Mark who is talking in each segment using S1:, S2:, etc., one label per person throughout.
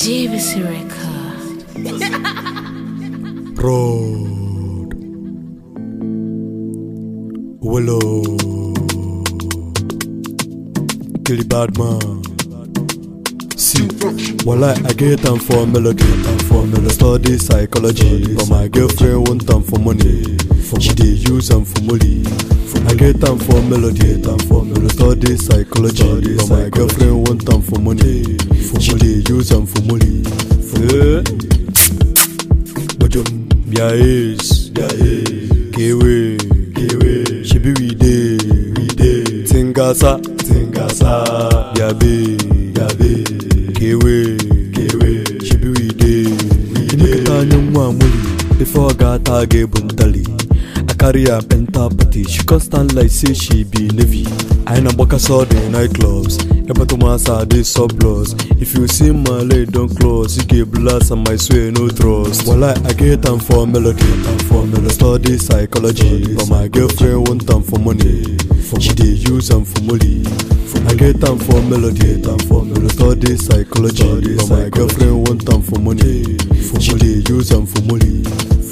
S1: JVC Record.
S2: Road Willow Killy Badman. See, well I get time for melody, study psychology. But my girlfriend want time for money, she dey use them for money. I get time for melody, study psychology. But my girlfriend want time for money, she dey use them for money. Yeah, is Kiwi, she be we day, Tingasa, Yabe, Kiwi, she be we day. Before I got a gay bundali, I carry a pentapathy. She constant like say she be navy. I ain't a walk saw the nightclubs. Epatomas they sub-laws. If you see my leg don't close, you get blast and my swear no trust. Well I get time for melody, study psychology. But my girlfriend want time for money, she dey use them for money. I get time for melody, study psychology. But my girlfriend want time for money, she dey use them for money.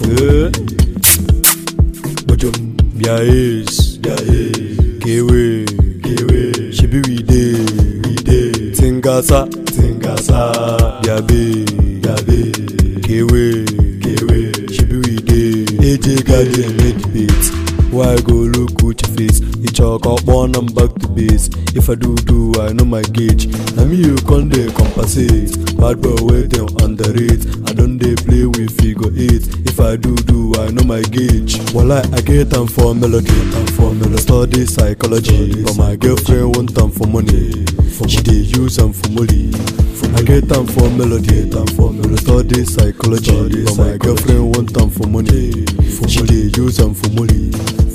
S2: Yeah, is Kiwi, she be we day, Tingasa, Yabe, Kiwi, she be we day. AJ Guardian made beats. Why go look with your face? You chalk up one and back to base. If I do, I know my gauge. Now me you can't they compensate. Bad boy wait them underrate. I don't they play with figure 8. If I do, I know my gauge. Well I get time for melody, study psychology. But my girlfriend want time for money, she dey use them for money. I get time for melody, study psychology. But my girlfriend want time for money, she dey use them for money.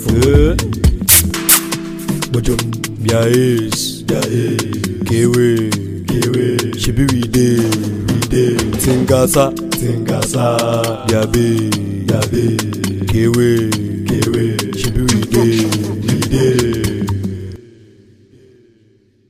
S2: Yeah, is Kiwi, she be we day, Tingasa, Yabe, Kiwi, she be we day.